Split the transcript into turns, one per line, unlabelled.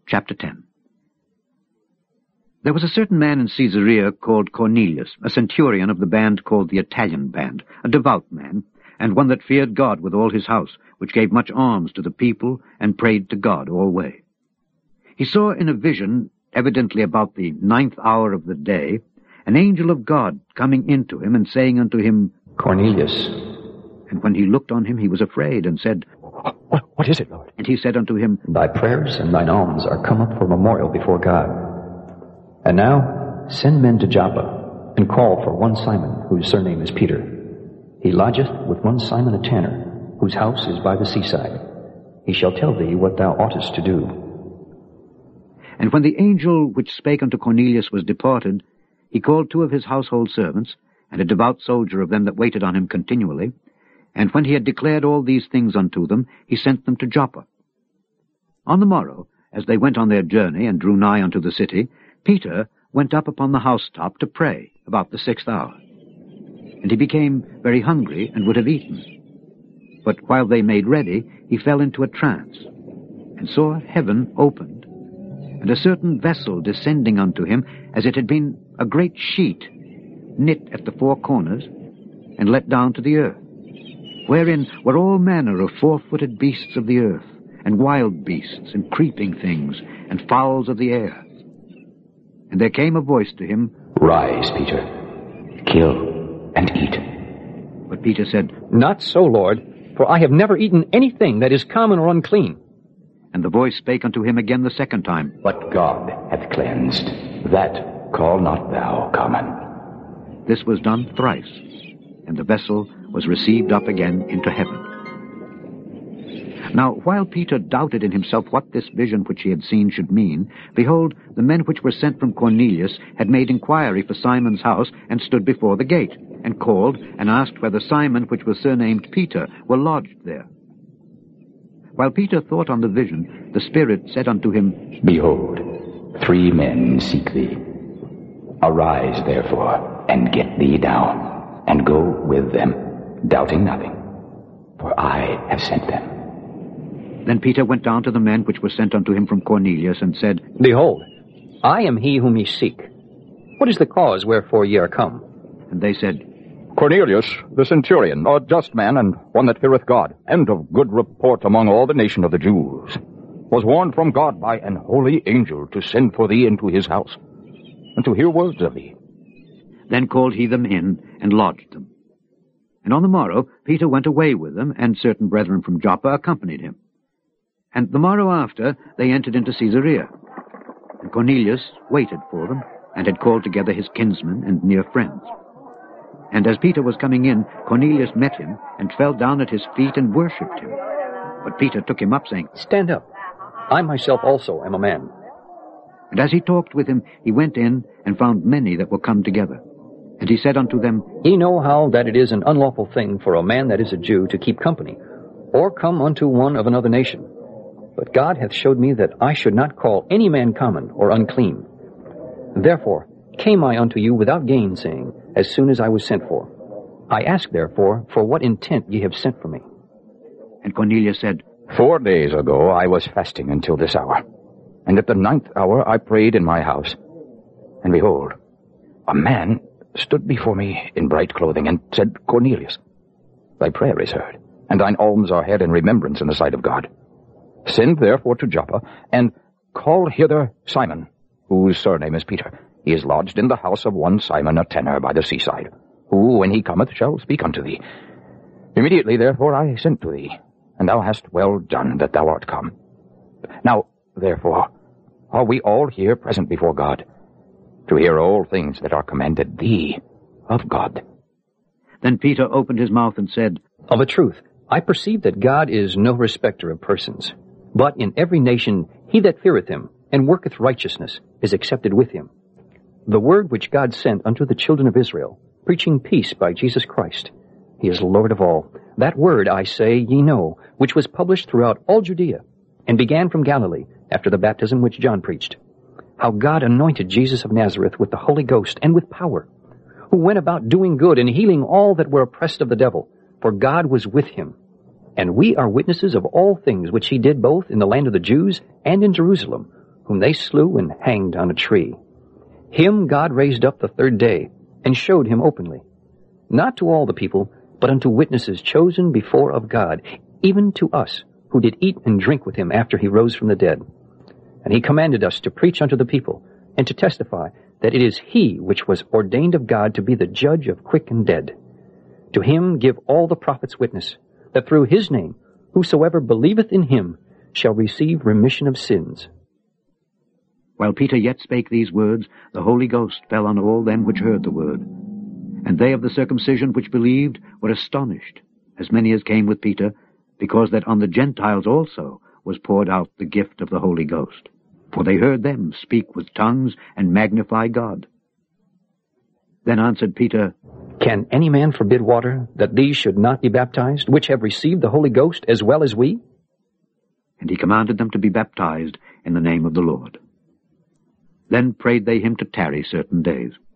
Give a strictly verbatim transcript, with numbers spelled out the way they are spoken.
Chapter ten. There was a certain man in Caesarea called Cornelius, a centurion of the band called the Italian band, a devout man, and one that feared God with all his house, which gave much alms to the people, and prayed to God alway. He saw in a vision, evidently about the ninth hour of the day, an angel of God coming into him, and saying unto him,
Cornelius.
And when he looked on him, he was afraid, and said,
What, what is it, Lord?
And he said unto him,
Thy prayers and thine alms are come up for memorial before God. And now send men to Joppa, and call for one Simon, whose surname is Peter. He lodgeth with one Simon a tanner, whose house is by the seaside. He shall tell thee what thou oughtest to do.
And when the angel which spake unto Cornelius was departed, he called two of his household servants, and a devout soldier of them that waited on him continually, and when he had declared all these things unto them, he sent them to Joppa. On the morrow, as they went on their journey, and drew nigh unto the city, Peter went up upon the housetop to pray about the sixth hour. And he became very hungry, and would have eaten. But while they made ready, he fell into a trance, and saw heaven opened, and a certain vessel descending unto him, as it had been a great sheet, knit at the four corners, and let down to the earth, wherein were all manner of four-footed beasts of the earth, and wild beasts, and creeping things, and fowls of the air. And there came a voice to him,
Rise, Peter, kill and eat.
But Peter said,
Not so, Lord, for I have never eaten anything that is common or unclean.
And the voice spake unto him again the second time,
What God hath cleansed, that call not thou common.
This was done thrice, and the vessel was received up again into heaven. Now, while Peter doubted in himself what this vision which he had seen should mean, behold, the men which were sent from Cornelius had made inquiry for Simon's house, and stood before the gate, and called, and asked whether Simon, which was surnamed Peter, were lodged there. While Peter thought on the vision, the Spirit said unto him,
Behold, three men seek thee. Arise, therefore, and get thee down, and go with them, doubting nothing, for I have sent them.
Then Peter went down to the men which were sent unto him from Cornelius, and said,
Behold, I am he whom ye seek. What is the cause wherefore ye are come?
And they said,
Cornelius, the centurion, a just man, and one that feareth God, and of good report among all the nation of the Jews, was warned from God by an holy angel to send for thee into his house, and to hear words of thee.
Then called he them in, and lodged them. And on the morrow Peter went away with them, and certain brethren from Joppa accompanied him. And the morrow after they entered into Caesarea. And Cornelius waited for them, and had called together his kinsmen and near friends. And as Peter was coming in, Cornelius met him, and fell down at his feet, and worshipped him. But Peter took him up, saying,
Stand up. I myself also am a man.
And as he talked with him, he went in, and found many that were come together. And he said unto them,
Ye know how that it is an unlawful thing for a man that is a Jew to keep company, or come unto one of another nation. But God hath showed me that I should not call any man common or unclean. Therefore came I unto you without gainsaying, as soon as I was sent for. I ask therefore, for what intent ye have sent for me.
And Cornelius said,
Four days ago I was fasting until this hour, and at the ninth hour I prayed in my house. And behold, a man stood before me in bright clothing, and said, Cornelius, thy prayer is heard, and thine alms are had in remembrance in the sight of God. Send therefore to Joppa, and call hither Simon, whose surname is Peter. He is lodged in the house of one Simon a tanner by the seaside, who, when he cometh, shall speak unto thee. Immediately therefore I sent to thee, and thou hast well done that thou art come. Now, therefore, are we all here present before God, to hear all things that are commanded thee of God.
Then Peter opened his mouth and said,
Of a truth, I perceive that God is no respecter of persons. But in every nation he that feareth him, and worketh righteousness, is accepted with him. The word which God sent unto the children of Israel, preaching peace by Jesus Christ. He is Lord of all. That word, I say, ye know, which was published throughout all Judea, and began from Galilee, after the baptism which John preached. How God anointed Jesus of Nazareth with the Holy Ghost and with power, who went about doing good and healing all that were oppressed of the devil, for God was with him. And we are witnesses of all things which he did both in the land of the Jews and in Jerusalem, whom they slew and hanged on a tree. Him God raised up the third day, and showed him openly, not to all the people, but unto witnesses chosen before of God, even to us, who did eat and drink with him after he rose from the dead. And he commanded us to preach unto the people, and to testify that it is he which was ordained of God to be the judge of quick and dead. To him give all the prophets witness, that through his name whosoever believeth in him shall receive remission of sins.
While Peter yet spake these words, the Holy Ghost fell on all them which heard the word. And they of the circumcision which believed were astonished, as many as came with Peter, because that on the Gentiles also was poured out the gift of the Holy Ghost. For they heard them speak with tongues and magnify God. Then answered Peter,
Can any man forbid water, that these should not be baptized, which have received the Holy Ghost as well as we?
And he commanded them to be baptized in the name of the Lord. Then prayed they him to tarry certain days.